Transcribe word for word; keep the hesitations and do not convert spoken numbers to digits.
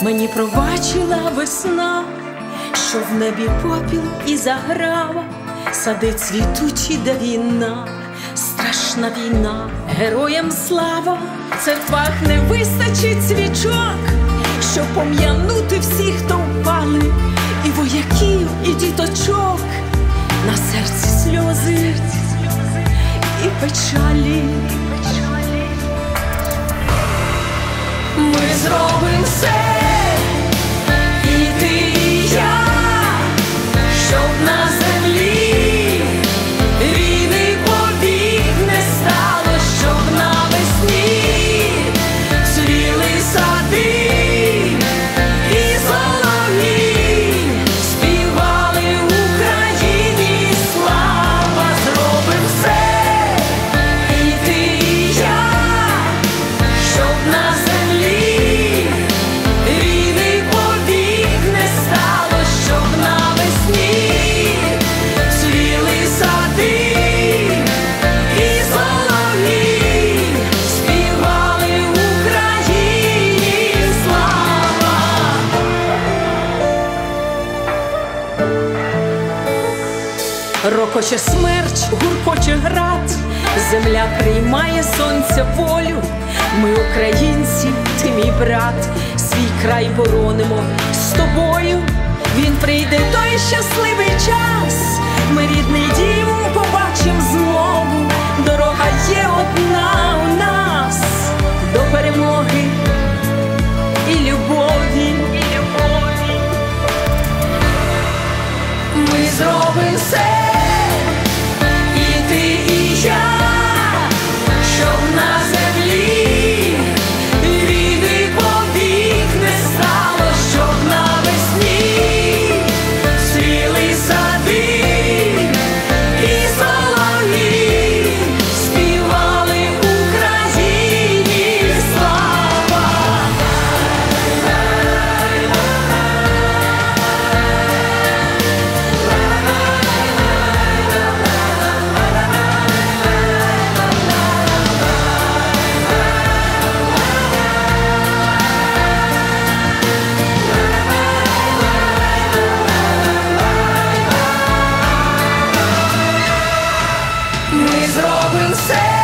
Мені пробачила весна, що в небі попіл і заграва, сади цвітучі, де війна, страшна війна, героям слава. В церквах не вистачить свічок, щоб пом'янути всіх, хто впали, і вояків, і діточок. На серці сльози і печалі. Ми зробимо все, і ти, і я, щоб на землі війни повік не стало, щоб навесні цвіли сади і солов'ї, співали Україні слава. Зробимо все, і ти, і я, щоб на землі війни повік не стало, щоб навесні цвіли сади і солов'ї, співали Україні слава. Рокоче смерч, гуркоче град, земля приймає сонця волю. Ми українці, ти мій брат, свій край боронимо з тобою. Він прийде той щасливий час, ми рідний дім побачим знову. Дорога є одна у нас до перемоги і любові. Ми зробимо все, і ти, і я, щоб на землі війни повік не стало, щоб навесні цвіли сади і солов'ї, співали Україні слава. Ми зробимо все.